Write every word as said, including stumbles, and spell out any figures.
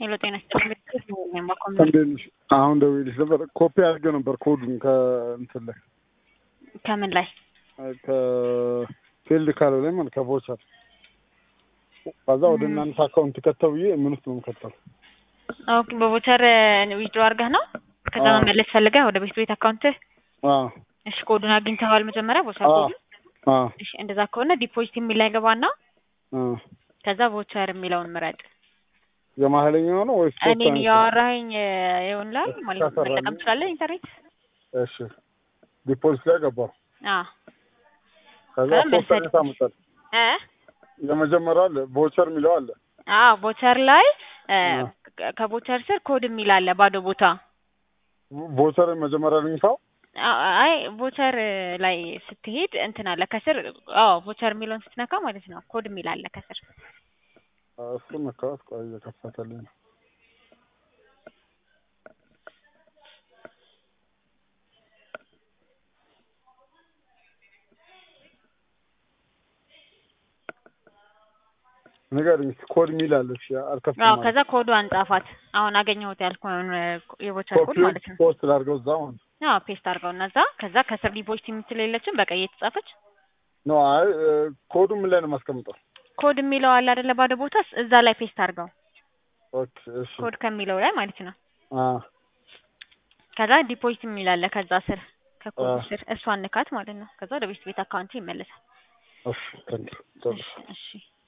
ሄሎ ጤና ይስጥልኝ። እንዴት አሁን ደውዬልሽ ነበር። ኮፒ አድርጌው ነበር ኮዱን ከእንትን ላይ ከምን ላይ ከፊልድ ካለው ላይ ማለት ከቮቸር ከዛ ወደ እናንተ አካውንት ከተው ብዬ ምን ውስጥ ነው የምከተው? ኦኬ በቮቸር ዊዝድሮ አድርገህ ነው ከዛ መመለስ ፈልገህ ወደ ቤት ቤት አካውንት? አዎ። እሺ ኮዱን አግኝተዋል መጀመሪያ ቮቸር ኮዱን? አዎ። እሺ እንደዛ ከሆነ ዲፖዚት የሚል ላይ ገባና አዎ ከዛ ቮቸር የሚለውን ምረጥ። የማህለኛው ነው ወይስ እኔን ያወራኸኝ ይሆናል ማለት መጠቀም ትችላለህ ኢንተርኔት? እሺ ዲፖዚት ላይ ገባሁ። አዎ ከዛ ቮቸር ታመጣለህ እ የመጀመሪያው አለ ቮቸር የሚለው አለ። አዎ ቮቸር ላይ ከቮቸር ስር ኮድ የሚል አለ ባዶ ቦታ። ቮቸር መጀመሪያ ልንካው? አይ ቮቸር ላይ ስትሄድ እንትን አለ ከስር። አዎ ቮቸር የሚለውን ስትነካ ማለት ነው ኮድ የሚል አለ ከስር። እሱን ነካሁት። ቆይ እየከፈተልኝ ነው። ንገሪኝ ኮድ የሚል አለ። እሺ አልከፍትም። አዎ ከዛ ኮዱ አንጻፋት። አሁን አገኘሁት ያልኩህን የቮቸር ኮድ ማለት ነው። ፖስት ላድርገው እዛው? አዎ ፔስት አድርገው እና እዛ ከዛ ከስር ዲፖዚት የምትል የለችም በቀይ የተጻፈች? ኖ አይ ኮዱ ምን ላይ ነው የማስቀምጠው? ኮድ የሚለው አለ አይደለ ባዶ ቦታ እዛ ላይ ፔስት አድርገው። ኦኬ እሺ ኮድ ከሚለው ላይ ማለት ነው። አዎ ከዛ ዲፖዚት የሚል አለ ከዛ ስር ከኮዱ ስር እሷን ንካት ማለት ነው። ከዛ ወደ ቤት ቤት አካውንት ይመለሳል። እሺ ታንክ ዩ። እሺ